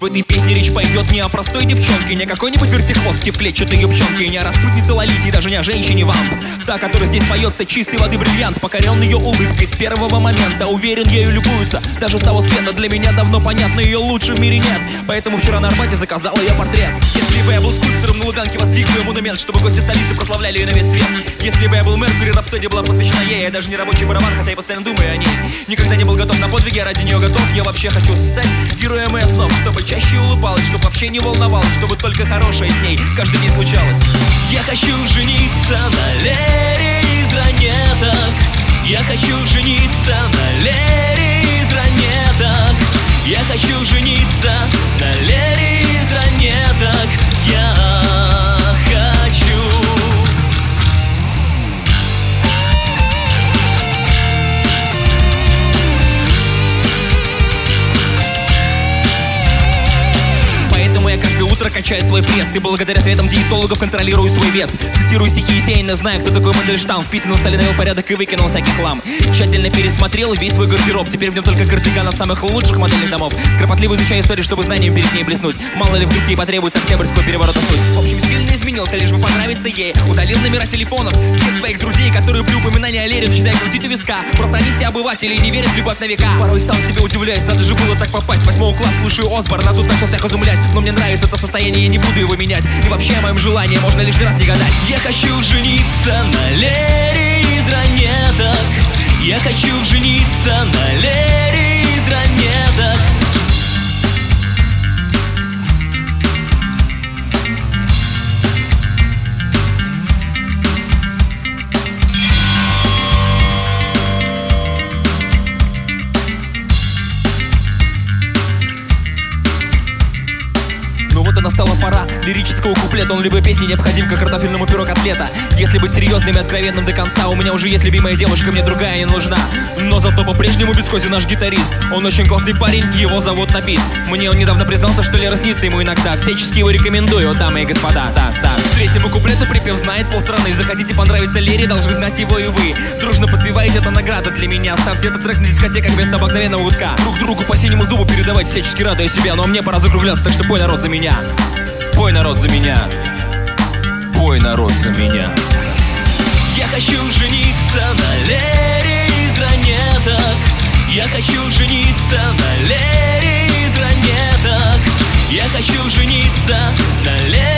В этой песне речь пойдет не о простой девчонке, не о какой-нибудь вертихвостке в клетчатой юбчонке, не о распутнице Лолите и даже не о женщине-вамп. Та, которая здесь поется чистой воды бриллиант, покорен ее улыбкой с первого момента. Уверен, ею любуются даже с того света. Для меня давно понятно, ее лучше в мире нет. Поэтому вчера на Арбате заказал ее портрет. Если бы я был скульптором на Луганке, воздвигну ей монумент, чтобы гости столицы прославляли ее на весь свет. Если бы я был Меркьюри, рапсодия была посвящена ей. Я даже не рабочий барабан, хотя я постоянно думаю о ней. Никогда не был готов на подвиги, а ради нее готов. Я вообще хочу стать героем ее снов, чтобы чаще улыбалась, чтобы вообще не волновалась, чтобы только хорошее с ней каждый день случалось. Я хочу жениться на Лере из Ранеток. Я хочу жениться на Лере из Ранеток. Я хочу жениться на Лере из Ранеток. Я хочу. Я каждое утро качаю свой пресс, и благодаря советам диетологов контролирую свой вес. Цитирую стихи Есенина, знаю, кто такой Мандельштам. В письменном столе навел порядок и выкинул всякий хлам. Тщательно пересмотрел весь свой гардероб. Теперь в нем только кардиган от самых лучших модельных домов. Кропотливо изучаю историю, чтобы знанием перед ней блеснуть. Мало ли вдруг ей потребуется Октябрьского переворота суть. В общем, сильно изменился, лишь бы понравиться ей. Удалил номера телефонов всех своих друзей, которые при упоминании о Лере начинают крутить у виска. Просто они все обыватели и не верят в любовь на века. Порой сам себе удивляюсь, надо же было так попасть. С 8 класса слушаю Осборна, тут начал всех изумлять. Но мне нравится это состояние, я не буду его менять. И вообще о моем желании можно лишний раз не гадать. Я хочу жениться на Лере из Ранеток. Я хочу жениться на Лере из Ранеток. Настала пора лирического куплета. Он любой песни необходим, как картофельному пюро котлета. Если быть серьезным и откровенным до конца, у меня уже есть любимая девушка, мне другая не нужна. Но зато по-прежнему бескозен наш гитарист. Он очень классный парень, его зовут Напис. Мне он недавно признался, что Лера снится ему иногда. Всячески его рекомендую, дамы и господа. Так. К третьему куплету припев знает полстраны. Захотите понравиться Лере, должны знать его и вы. Дружно подпеваете, это награда для меня. Ставьте этот трек на дискотеках вместо обыкновенного гудка. Друг другу по синему зубу передавайте, всячески радуя себя. Но мне пора закругляться, так что пой, народ, за меня. Пой, народ, за меня. Пой, народ, за меня. Я хочу жениться на Лере из Ранеток. Я хочу жениться на Лере из Ранеток. Я хочу жениться на Лере.